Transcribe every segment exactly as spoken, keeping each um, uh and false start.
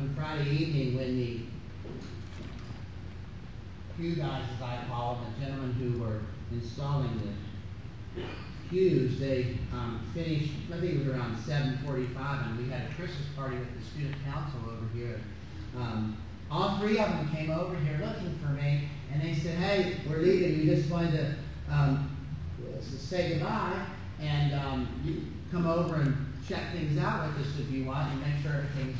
on Friday evening when the pew guys, as I call them, the gentlemen who were installing the pews, they um, finished, I think it was around seven forty-five, and we had a Christmas party with the student council over here. Um, all three of them came over here looking for me, and they said, hey, we're leaving. We just wanted to um, say goodbye, and um, you come over and check things out with us if you want and make sure everything's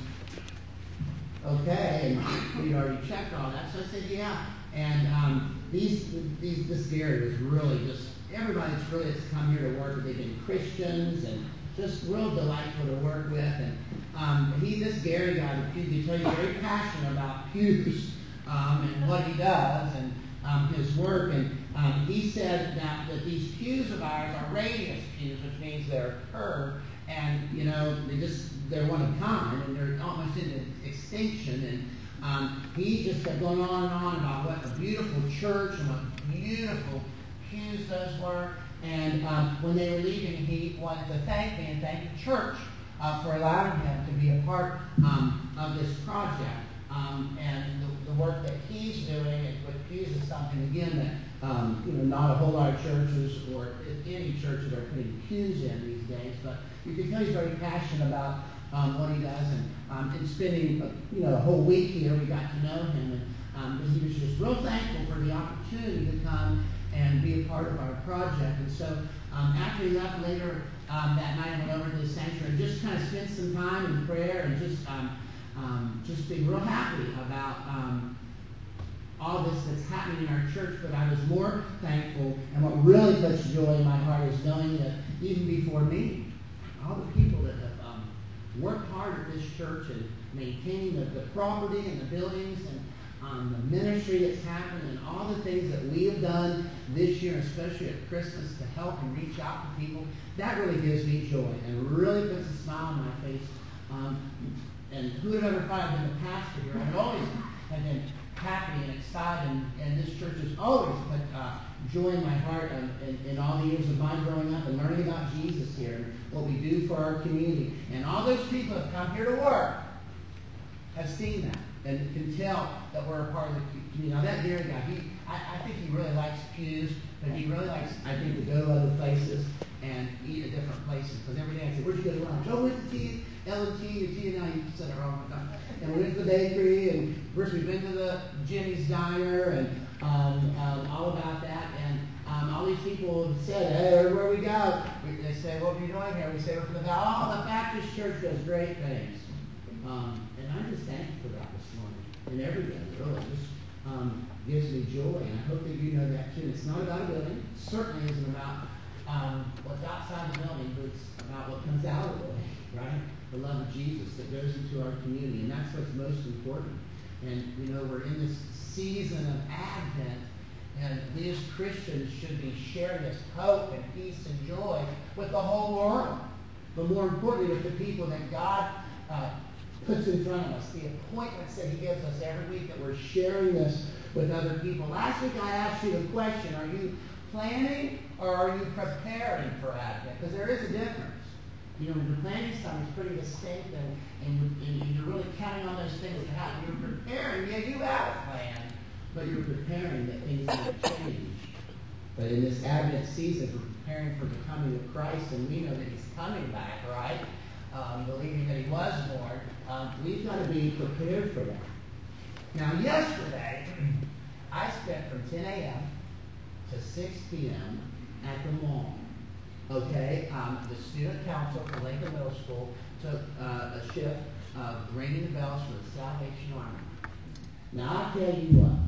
okay. And we'd already checked all that. So I said, yeah. And um, these, these, this Gary was really just, everybody that's really that's come here to work, they've been Christians and just real delightful to work with. And um, he, this Gary guy, the pew, he he's very passionate about pews um, and what he does and um, his work. And um, he said that, that these pews of ours are radius pews, which means they're curved. And, you know, they just, they're one of a kind, and they're almost into extinction. And um, he just kept going on and on about what a beautiful church and what beautiful pews those were. And um, when they were leaving, he wanted to thank me and thank the church uh, for allowing him to be a part um, of this project. Um, and the, the work that he's doing with pews is something, again, that um, you know, not a whole lot of churches or any churches are putting pews in these days. But you can tell he's very passionate about um, what he does. And um, in spending a, you know, a whole week here, we got to know him. And um, he was just real thankful for the opportunity to come and be a part of our project. And so um, after he left later um, that night, I went over to the sanctuary and just kind of spent some time in prayer and just um, um, just being real happy about um, all this that's happening in our church. But I was more thankful, and what really puts joy in my heart is knowing that even before me, all the people that have um, worked hard at this church and maintaining the, the property and the buildings and um, the ministry that's happened and all the things that we have done this year, especially at Christmas, to help and reach out to people, that really gives me joy and really puts a smile on my face. Um, and who would ever thought I'd been the pastor here? I've always have been happy and excited, and, and this church has always put uh, joy in my heart in, in, in all the years of my growing up and learning about Jesus here and what we do for our community. And all those people that come here to work have seen that and can tell that we're a part of the community. Now that Gary guy, he, I, I think he really likes pews, but he really likes, I think, to go to other places and eat at different places. Because every day I say, where'd you go to lunch? Oh, we went to T, L and T, or T and I, you said it wrong. And we went to the bakery, and first we've been to the Jimmy's Diner, and um, um, all about that. And um, all these people have said, hey, everywhere we go, we, they say, what are you doing here? We say, we're from the oh, the Baptist Church does great things. Um, and I'm just thankful for that this morning. And every day, really, it just um, gives me joy. And I hope that you know that too. It's not about a building. It certainly isn't about um, what's outside the building, but it's about what comes out of the building, right? The love of Jesus that goes into our community. And that's what's most important. And, you know, we're in this season of Advent, and we as Christians should be sharing this hope and peace and joy with the whole world. But more importantly, with the people that God uh, puts in front of us, the appointments that he gives us every week, that we're sharing this with other people. Last week I asked you the question, are you planning or are you preparing for Advent? Because there is a difference. You know, when you're planning something, it's pretty distinct, and, and, and you're really counting on those things to happen. You're preparing, yeah, you have a plan, but you're preparing that things might change. But in this Advent season, we're preparing for the coming of Christ, and we know that he's coming back, right? Um, believing that he was born. Um, we've got to be prepared for that. Now, yesterday, I spent from ten a.m. to six p.m. at the mall. Okay, um, the student council for Lincoln Middle School took uh, a shift of ringing the bells for the Salvation Army. Now, I'll tell you what,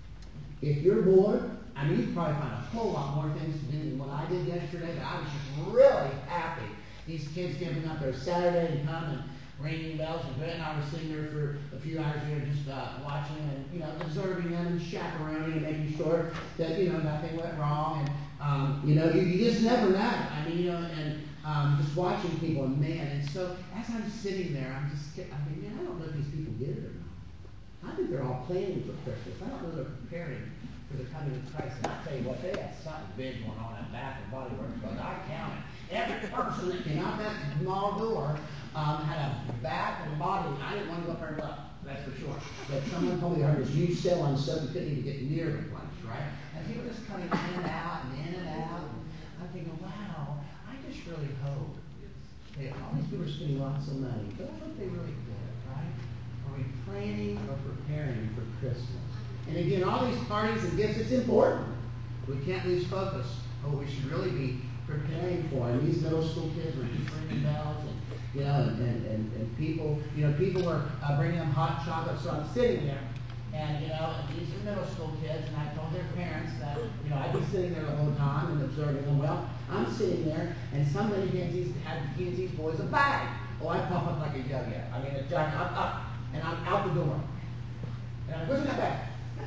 if you're bored, I mean, you can probably find a whole lot more things to do than what I did yesterday, but I was just really happy. These kids giving up their Saturday and coming and ringing bells, and Brett and I were sitting there for a few hours here just uh, watching and, you know, observing them and chaperoning and making sure that, you know, nothing went wrong. And, um, you know, you, you just never know. I mean, you know, and um, just watching people, and man. And so as I'm sitting there, I'm just, I mean, man, I don't know if these people get it or not. I think they're all planning for Christmas. I don't know they're preparing for the coming of Christ. And I tell you what, they had something big going on at Bath and Body Works, because I counted every person that came out that mall door um, had a back and a body. I didn't want to go up there and look, that's for sure. But someone told me there was huge sale on stuff you couldn't even get near the place, right? And people just coming in and out and in and out. And I'm thinking, wow, I just really hope that all these people are spending lots of money, but I hope they really did, right? Are we planning or preparing for Christmas? And again, all these parties and gifts, it's important. We can't lose focus on what we should really be preparing for. And these middle school kids were just ringing bells, and you know, and, and, and, and people, you know, people were uh, bringing them hot chocolate. So I'm sitting there, and you know, and these are middle school kids, and I told their parents that, you know, I'd be sitting there the whole time and observing them. Well, I'm sitting there, and somebody hands these, had hands these boys a bag. Oh, I pop up like a yo-yo. I mean, a jacket, up, up, and I'm out the door. And I'm like, what's in that bag?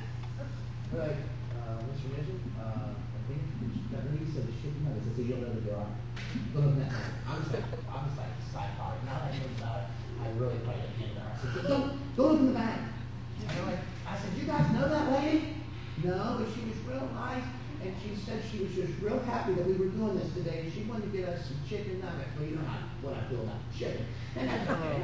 They're like, uh, what's your religion? Uh, I think that really said the chicken nuggets. I said, you don't know what they are. Go look at that. I was like, I was like psychotic. Now that I think about it, I really played a hand there. I said, go, go look in the bag. And they're like, I said, you guys know that lady? No, but she was real nice. And she said she was just real happy that we were doing this today. And she wanted to get us some chicken nuggets. Well, you know how, what I feel about chicken. And that's okay.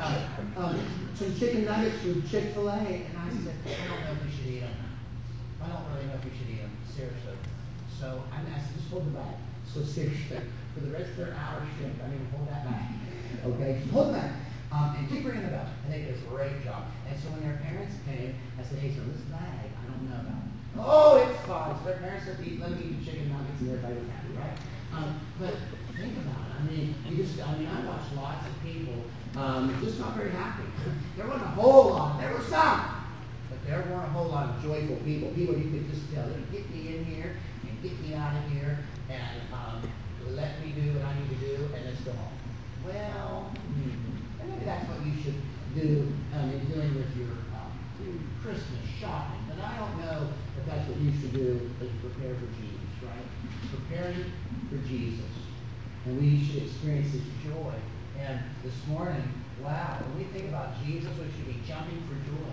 uh, um, some chicken nuggets from Chick-fil-A. And I said, I don't know if we should eat them. I don't really know if we should eat them, seriously. So I asked, just hold the bag. So seriously, for the rest of their hour shift, I mean, hold that bag. Okay, just hold the bag. Um, and keep ringing the bell. I think it was a great job. And so when their parents came, I said, hey, so this bag, I don't know about it. Oh, it's fine. So their parents said, eat, let me eat the chicken nuggets, and everybody was happy, right? Um, but think about it. I mean, you just, I mean, I watched lots of people um, just not very happy. There wasn't a whole lot. There were some. But there weren't a whole lot of joyful people. People you could just tell, get me in here and get me out of here and um, let me do what I need to do and let's go home. Well, hmm, and maybe that's what you should do um, in dealing with your um, Christmas shopping. But I don't know if that's what you should do as you prepare for Jesus, right? Preparing for Jesus. And we should experience his joy. And this morning, wow, when we think about Jesus, we should be jumping for joy.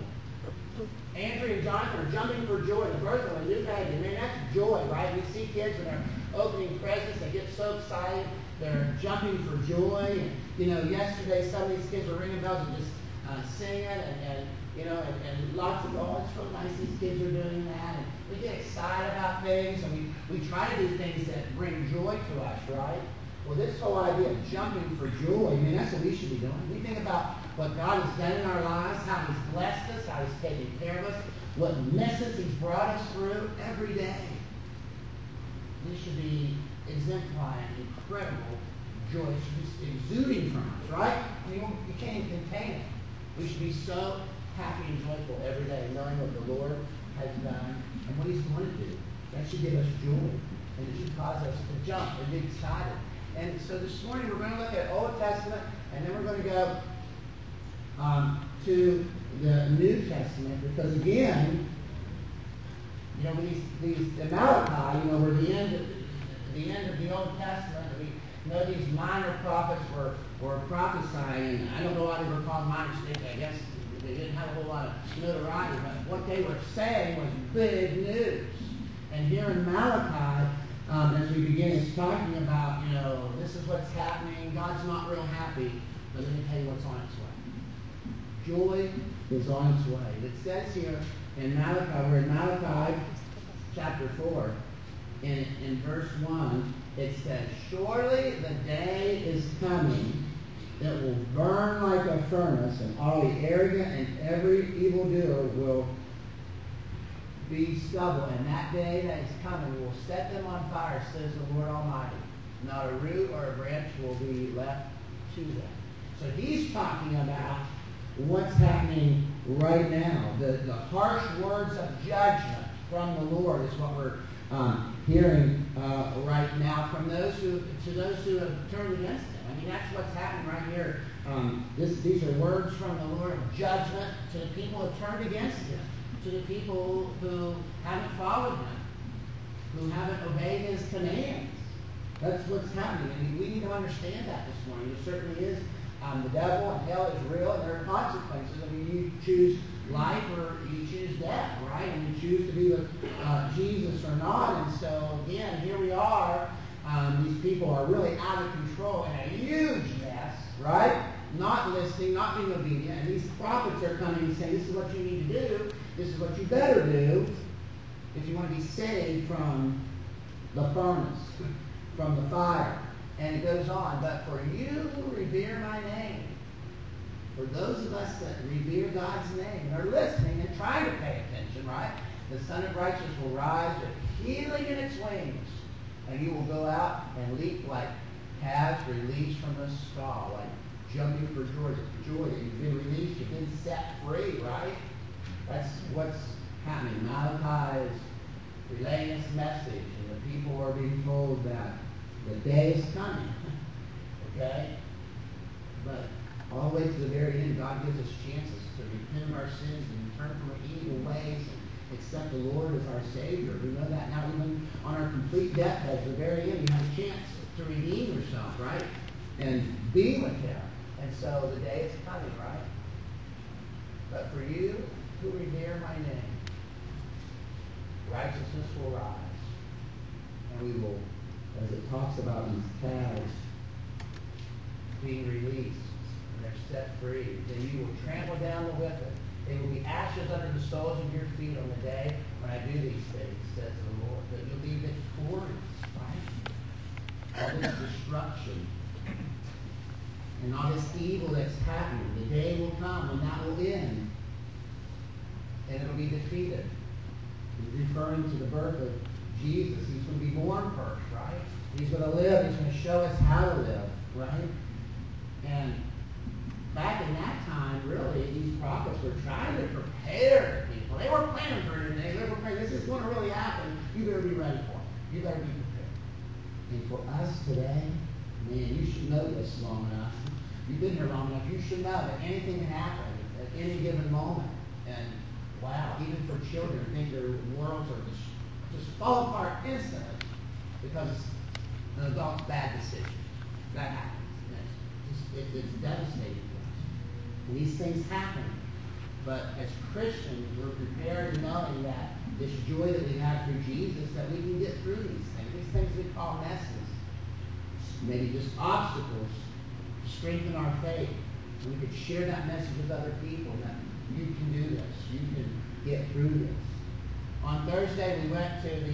Andrew and Jonathan are jumping for joy. The birth of a new baby. I mean, that's joy, right? We see kids when they're opening presents, they get so excited. They're jumping for joy. And, you know, yesterday some of these kids were ringing bells and just uh, singing, and, and you know, and, and lots of, oh, it's real nice these kids are doing that. And we get excited about things, and we, we try to do things that bring joy to us, right? Well, this whole idea of jumping for joy, I mean, that's what we should be doing. We think about what God has done in our lives, how he's blessed us, how he's taken care of us, what messes he's brought us through every day. This should be exemplifying incredible joy. It should be exuding from us, right? I mean, you can't even contain it. We should be so happy and joyful every day, knowing what the Lord has done and what he's going to do. That should give us joy, and it should cause us to jump and be excited. And so this morning we're going to look at Old Testament, and then we're going to go um, to the New Testament, because again, you know, these, these the Malachi, you know, were the end of the end of the Old Testament. We know these minor prophets were were prophesying. I don't know why they were called minor prophets. I guess they didn't have a whole lot of notoriety, but what they were saying was big news. And here in Malachi, um, as we begin, it's talking about, you know, this is what's happening. God's not real happy, but let me tell you what's on its way. Joy is on its way. It says here in Malachi, we're in Malachi chapter four, in, in verse one, it says, surely the day is coming that will burn like a furnace, and all the arrogant and every evildoer will be stubble. And that day that is coming will set them on fire, says the Lord Almighty. Not a root or a branch will be left to them. So he's talking about what's happening right now. The, the harsh words of judgment from the Lord is what we're um, hearing uh, right now from those who to those who have turned against him. I mean, that's what's happening right here. Um, this, these are words from the Lord of judgment to the people who have turned against him, to the people who haven't followed him, who haven't obeyed his commands. That's what's happening. I mean, we need to understand that this morning. There certainly is. Um, the devil and hell is real, and there are consequences. I mean, you choose life or you choose death, right? And you choose to be with uh, Jesus or not. And so, again, here we are. Um, these people are really out of control and a huge mess, right? not listening, not being obedient. And these prophets are coming and saying, this is what you need to do. This is what you better do if you want to be saved from the furnace, from the fire. And it goes on, but for you who revere my name, for those of us that revere God's name and are listening and trying to pay attention, right? The Son of Righteousness will rise with healing in its wings, and you will go out and leap like calves released from the stall, like jumping for joy, joy that you've been released, you've been set free, right? That's what's happening. Malachi is relaying this message, and the people are being told that the day is coming, okay? But all the way to the very end, God gives us chances to repent of our sins and turn from our evil ways and accept the Lord as our Savior. We know that now even on our complete deathbed, at the very end, you have a chance to redeem yourself, right? And be with Him. And so the day is coming, right? But for you who revere my name, righteousness will rise. And we will, as it talks about these calves being released, and they're set free, then you will trample down the wicked. They will be ashes under the soles of your feet on the day when I do these things, says the Lord. That you'll be victorious, right? All this destruction and all this evil that's happening, the day will come when that will end. And it'll be defeated. He's referring to the birth of Jesus. He's going to be born first, right? He's going to live. He's going to show us how to live, right? And back in that time, really, these prophets were trying to prepare the people. They were planning for it, and they were praying, this is going to really happen. You better be ready for it. You better be prepared. And for us today, man, you should know this long enough. You've been here long enough. You should know that anything can happen at any given moment. And wow, even for children, think their worlds are just, just fall apart instantly because an adult's bad decision. That happens. It's, just, it, it's devastating to us. And these things happen. But as Christians, we're prepared in knowing that this joy that we have through Jesus, that we can get through these things. These things we call messes. Maybe just obstacles to strengthen our faith. And we could share that message with other people that you can do this. You can get through this. On Thursday, we went to the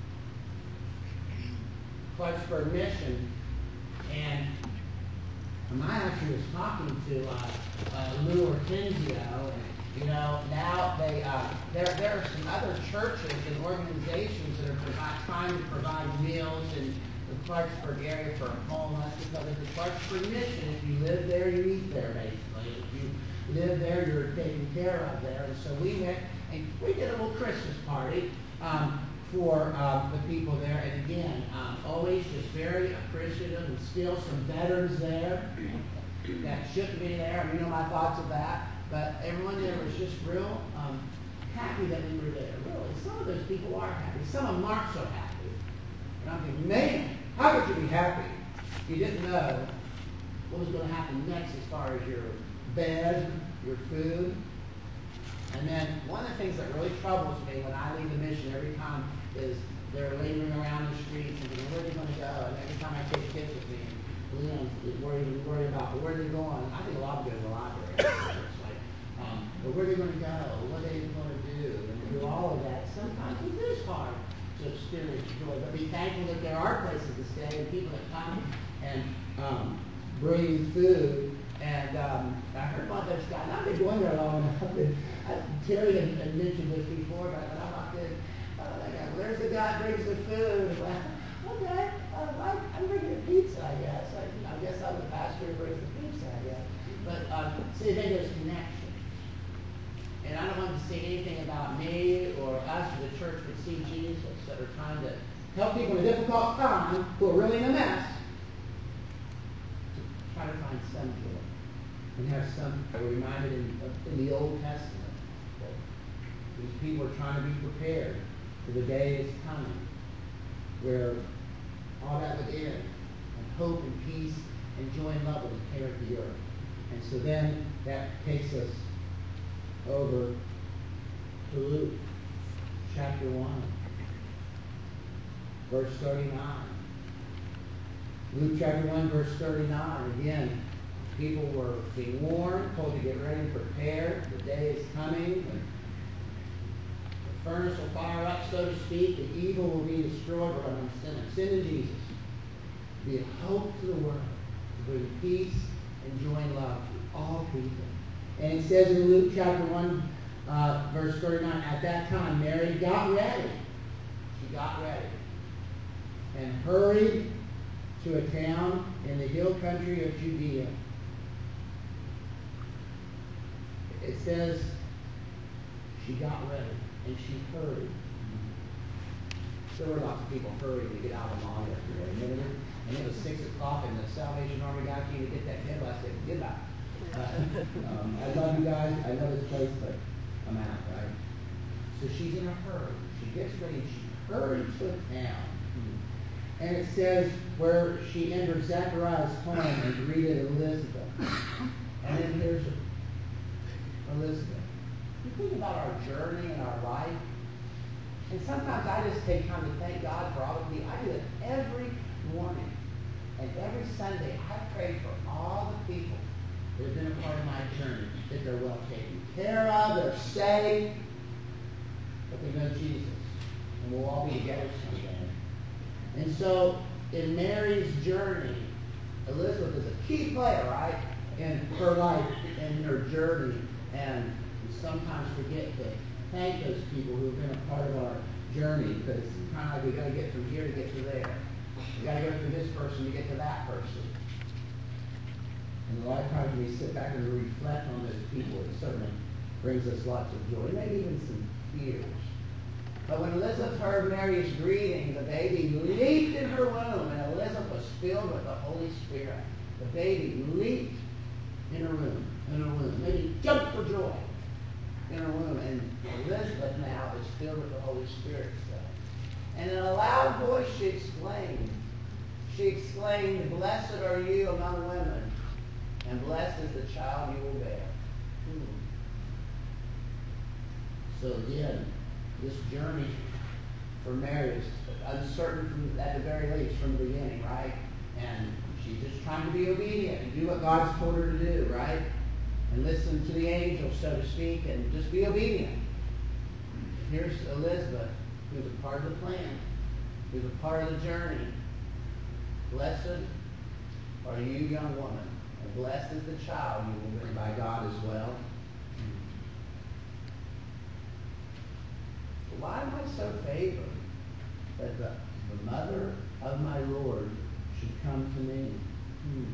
Clarksburg Mission, and I actually was talking to uh, uh, Lou Ortenzio, and you know, now they uh, there there are some other churches and organizations that are provide, trying to provide meals in the Clarksburg area for homeless, because of the Clarksburg Mission. If you live there, you eat there, basically. If you live there, you're taken care of there. And so we went and we did a little Christmas party um, for uh, the people there. And again, um, always just very appreciative, and still some veterans there that shouldn't be there. You know my thoughts of that. But everyone there was just real um, happy that we were there. Really, some of those people are happy. Some of them aren't so happy. And I'm thinking, man, how could you be happy? You didn't know what was going to happen next as far as your bed, your food. And then one of the things that really troubles me when I leave the mission every time is they're lingering around the streets and thinking, where are they going to go? And every time I take kids with me, you know, worry, worry about where they're going. I think a lot of them go to the library. It's like, um, but where are they going to go? What are they going to do? And through all of that, sometimes it is hard to experience joy. But be thankful that there are places to stay and people that come and um, bring food. And um, I heard about this guy, and I've been going there long enough. I, Terry had, had mentioned this before, but I'm not good. Oh, that guy, there's the guy who brings the food. Well, okay, uh, I, I'm bringing the pizza, I guess. I, you know, I guess I'm the pastor who brings the pizza, I guess. But um, see, I think there's connection. And I don't want to say anything about me or us or the church, but see Jesus that are trying to help people in a difficult time who are really in a mess to try to find some joy. And have some, we're reminded in, in the Old Testament that these people are trying to be prepared for the day is coming where all that would end, and hope and peace and joy and love would inherit the earth. And so then that takes us over to Luke chapter one, verse thirty-nine. Luke chapter one, verse thirty-nine, again, People were being warned, told to get ready, prepare. The day is coming when the furnace will fire up, so to speak. The evil will be destroyed. We're going to sin and sin in Jesus. Be a hope to the world, to bring peace and joy and love to all people. And it says in Luke chapter one, uh, verse thirty-nine, at that time Mary got ready. She got ready and hurried to a town in the hill country of Judea. It says she got ready and she hurried. There were lots of people hurrying to get out of mom yesterday. Remember? And it was six o'clock and the Salvation Army guy came to get that kid. I said, goodbye. Uh, um, I love you guys. I know this place, but I'm out, right? So she's in a hurry. She gets ready and she hurries to a town. And it says where she entered Zachariah's home and greeted Elizabeth. And then here's Elizabeth. You think about our journey and our life. And sometimes I just take time to thank God for all of you. I do it every morning. And every Sunday I pray for all the people that have been a part of my journey, that they're well taken care of, they're saved, but they know Jesus. And we'll all be together someday. And so, in Mary's journey, Elizabeth is a key player, right, in her life and in her journey. And we sometimes forget to thank those people who have been a part of our journey, because it's kind of like we got to get from here to get to there. We got to go through this person to get to that person. And a lot of times we sit back and reflect on those people, it certainly brings us lots of joy, maybe even some tears. But when Elizabeth heard Mary's greeting, the baby leaped in her womb, and Elizabeth was filled with the Holy Spirit. The baby leaped in her womb, in her womb. Maybe jumped for joy in her womb. And Elizabeth now is filled with the Holy Spirit. So. And in a loud voice she exclaimed, she exclaimed, blessed are you among women, and blessed is the child you will bear. Hmm. So again, this journey for Mary is uncertain from, at the very least from the beginning, right? And she's just trying to be obedient and do what God's told her to do, right? And listen to the angels, so to speak, and just be obedient. Here's Elizabeth, who's a part of the plan, who's a part of the journey. Blessed are you, young woman, and blessed is the child you will bring by God as well. Why am I so favored that the, the mother of my Lord should come to me? Hmm.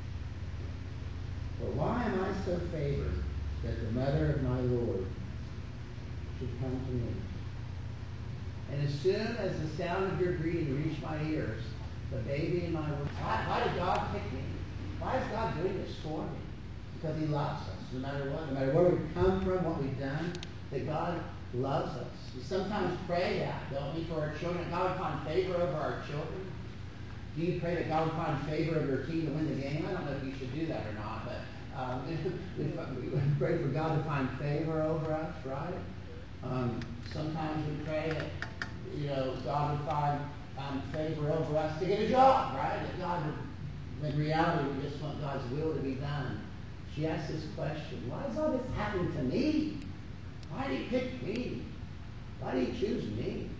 But why am I so favored that the mother of my Lord should come to me? And as soon as the sound of your greeting reached my ears, the baby in my womb, why, why did God pick me? Why is God doing this for me? Because he loves us, no matter what. No matter where we've come from, what we've done, that God loves us. We sometimes pray that, don't we, for our children. God would find favor over our children. Do you pray that God would find favor over your team to win the game? I don't know if you should do that or not, but um, we, we pray for God to find favor over us, right? Um, sometimes we pray that, you know, God would find um, favor over us to get a job, right? That God would, in reality, we just want God's will to be done. She asked this question, why is all this happening to me? Why did he pick me? Why did he choose me?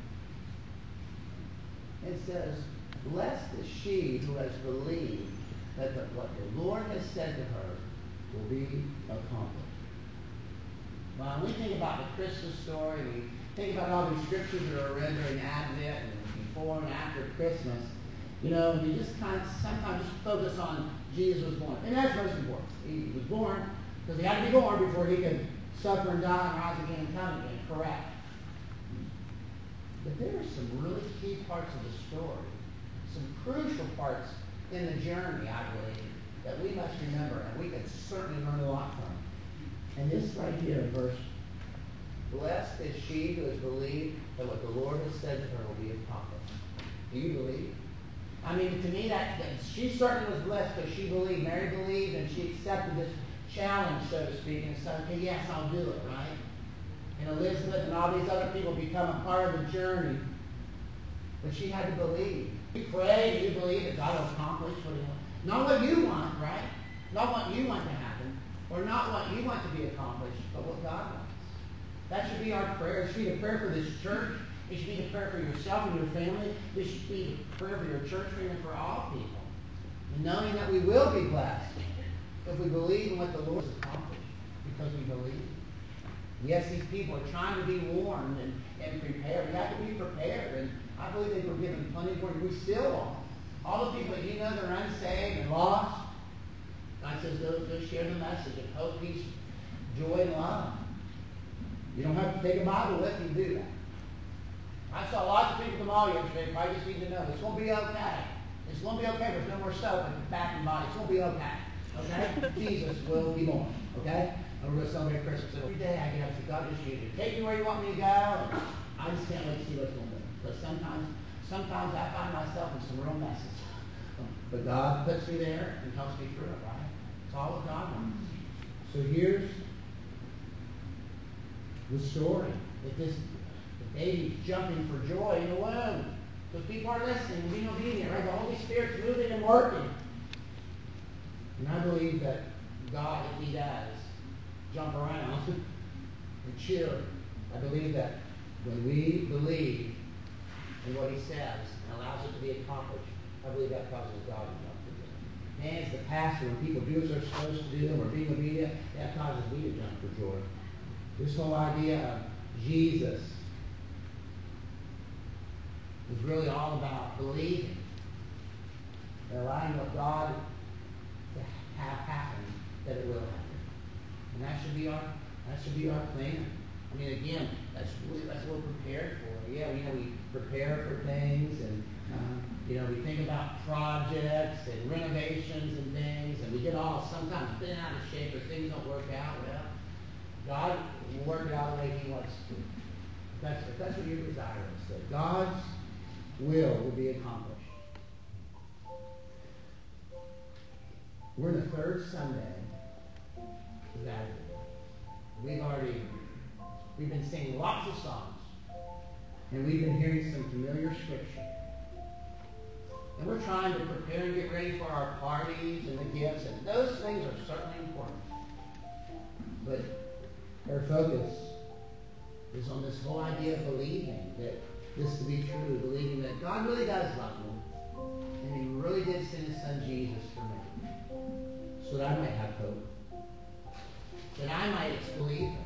It says, blessed is she who has believed that the, what the Lord has said to her will be accomplished. Well, when we think about the Christmas story, we think about all these scriptures that are read during Advent and before and after Christmas, you know, we just kind of sometimes just focus on Jesus was born. And that's most important. He was born because he had to be born before he could suffer and die and rise again and come again. Correct. But there are some really key parts of the story, some crucial parts in the journey, I believe, that we must remember and we can certainly learn a lot from. And this right here in verse, blessed is she who has believed that what the Lord has said to her will be accomplished. Do you believe? I mean, to me, that, that she certainly was blessed because she believed. Mary believed and she accepted this challenge, so to speak, and said, okay, yes, I'll do it, right? And Elizabeth and all these other people become a part of the journey. But she had to believe. You pray, do you believe that God will accomplish what he wants? Not what you want, right? Not what you want to happen, or not what you want to be accomplished, but what God wants. That should be our prayer. It should be the prayer for this church. It should be the prayer for yourself and your family. It should be the prayer for your church family and for all people. And knowing that we will be blessed if we believe in what the Lord has accomplished, because we believe. Yes, these people are trying to be warned and, and prepared. We have to be prepared. And I believe they were given plenty of warning. We still are. All the people that you know that are unsaved and lost, God says, go, go share the message of hope, peace, joy, and love. You don't have to take a Bible with you to do that. I saw lots of people at the mall yesterday. I just need to know it's going to be okay. It's going to be okay. There's no more soap in the back and body. It's going to be okay. Okay? Jesus will be born. Okay? And we're going to celebrate Christmas. So every day I get up to God, just use it. Take me where you want me to go. And I just can't wait to see what's going on. Because sometimes, sometimes I find myself in some real messes. But God puts me there and helps me through it, right? It's all what God wants. So here's the story. That this the baby's jumping for joy in the womb. Because people are listening and being obedient, right? The Holy Spirit's moving and working. And I believe that God, if He does, jump around and cheer. I believe that when we believe in what He says and allows it to be accomplished, I believe that causes God to jump for joy. Man, as the pastor, when people do as they're supposed to do and we're being obedient, that causes me to jump for joy. This whole idea of Jesus is really all about believing and allowing what God to have happen, that it will happen. And that should be our that should be our plan. I mean, again, that's really, that's what we're prepared for. Yeah, you know, we prepare for things, and um, you know, we think about projects and renovations and things, and we get all sometimes bent out of shape or things don't work out. Well, God will work it out the way He wants to. That's that's what your desire is. That God's will will be accomplished. We're in the third Sunday of Advent. We've already we've been singing lots of songs, and we've been hearing some familiar scripture. And we're trying to prepare and get ready for our parties and the gifts, and those things are certainly important. But our focus is on this whole idea of believing that this to be true, believing that God really does love me, and He really did send His Son Jesus for me, so that I might have hope, that I might believe Him,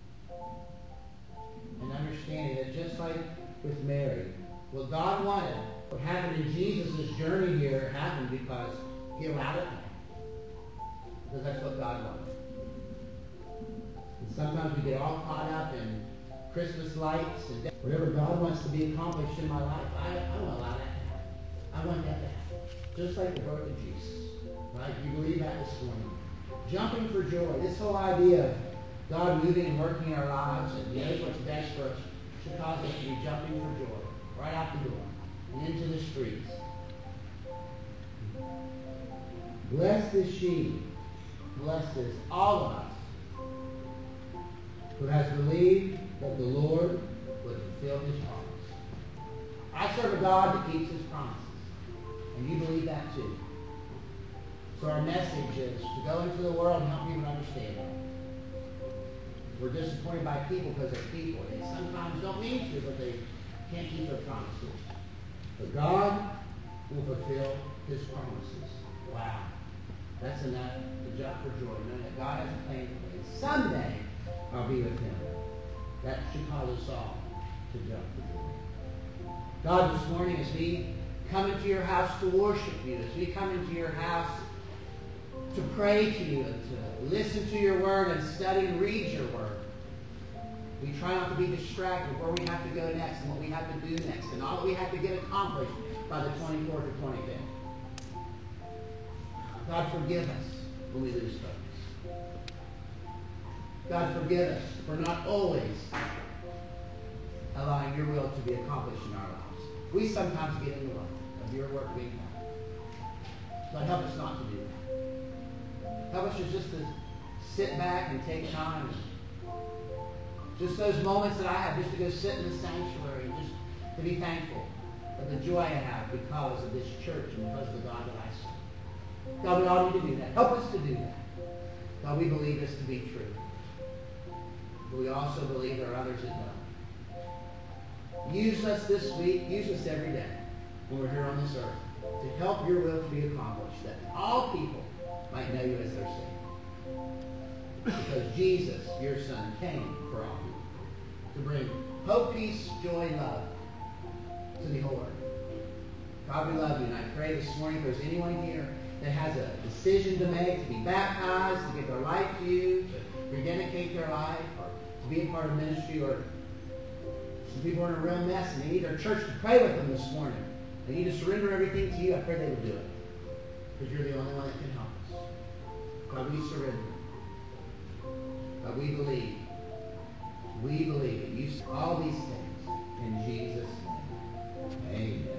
and understanding that just like with Mary, what God wanted, what happened in Jesus' journey here happened because He allowed it to happen, because that's what God wanted. And sometimes we get all caught up in Christmas lights and whatever God wants to be accomplished in my life. I, I want to allow that to happen. I want that to happen. Just like the birth of Jesus. Right? You believe that this morning. Jumping for joy. This whole idea of God moving and working in our lives and He knows what's best for us should cause us to be jumping for joy. Right out the door. And into the streets. Blessed is she. Blessed is all of us who has believed that the Lord would fulfill His promise. I serve a God that keeps His promises. And you believe that too. So our message is to go into the world and help people understand that. We're disappointed by people because they're people. They sometimes don't mean to, but they can't keep their promises. But God will fulfill His promises. Wow. That's enough to jump for joy, knowing that God has a plan for me. Someday I'll be with Him. That should cause us all to jump for joy. God, this morning as we come into your house to worship you, as we come into your house to pray to you and to listen to your word and study and read your word, we try not to be distracted with where we have to go next and what we have to do next and all that we have to get accomplished by the twenty-fourth or twenty-fifth. God, forgive us when we lose focus. God, forgive us for not always allowing your will to be accomplished in our lives. We sometimes get in the way of your work being done. God, help us not to do that. Help us just to sit back and take time. Just those moments that I have just to go sit in the sanctuary and just to be thankful for the joy I have because of this church and because of the God that I serve. God, we all need to do that. Help us to do that. God, we believe this to be true. But we also believe there are others that don't. Use us this week. Use us every day when we're here on this earth to help your will to be accomplished, that all people might know you as their Savior. Because Jesus, your Son, came for all people to bring hope, peace, joy, love to the whole earth. God, we love you, and I pray this morning if there's anyone here that has a decision to make, to be baptized, to give their life to you, to rededicate their life, or to be a part of ministry, or some people are in a real mess and they need their church to pray with them this morning. They need to surrender everything to you. I pray they would do it. Because you're the only one that can help us. God, we surrender. God, we believe. We believe that you all these things in Jesus' name. Amen.